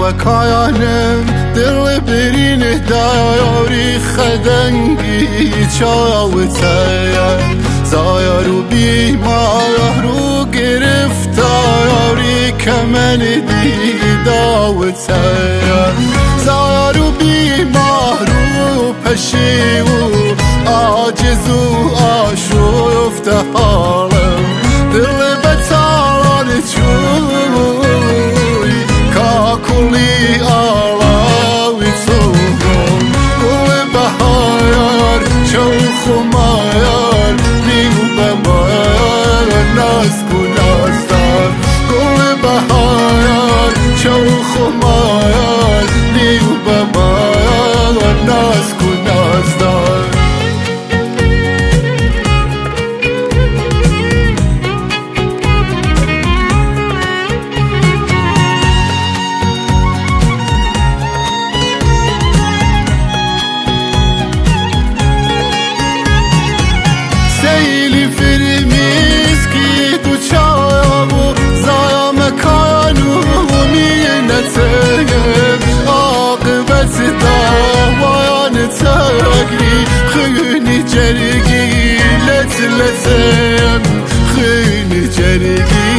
وكايانم دل برين داري خدنگي چاوتايا زايرو بیمارو گرفتاری کمن دیداوتايا زايرو بیمارو پشیو عاجزو آشفت حالم دل بتالان چوی کاکلی آلاوی توم گل بهار چوخ مایار نیو بمایار ناز کنازدار گل بهار چوخ مایار نیو بمایار ناز کنازدار خيني جرقي لتلتم خيني جرقي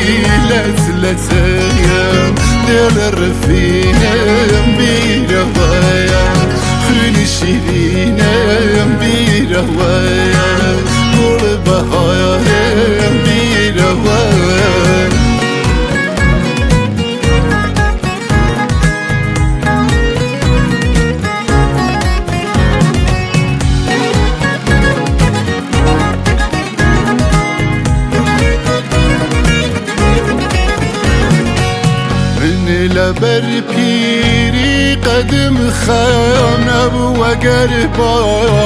لتلتم دل الرفينة بيرهوايا خيني شيرينة بيرهوايا قول بهايا بيرهوايا لبر پیری قدم خانب و گربا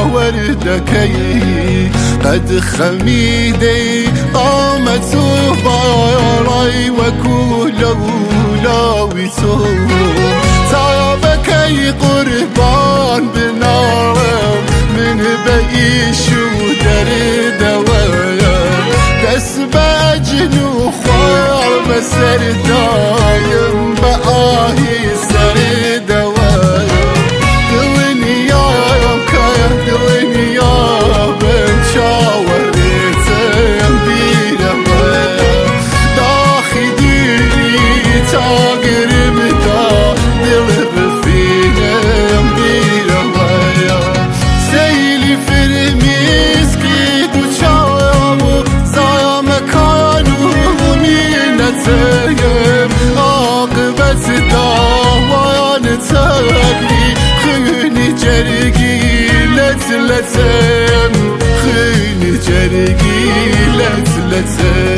وردکی قد خمیده قامت و بالای و کولاوی تو تا بکی قربان بنارم من بیشو در دوایم دست بجنو خوار بسر دایم آهی سر دوایم دلنی یارم کایم دلنی یارم چاوریتم بیرم داخی دیری تا گرم دا دل رفینم بیرم سیلی فرمیز کی دو چاوامو زایم کانو مینتیم عاقبت داوان تاقی خيني جرقي لتلتم خيني جرقي لتلتم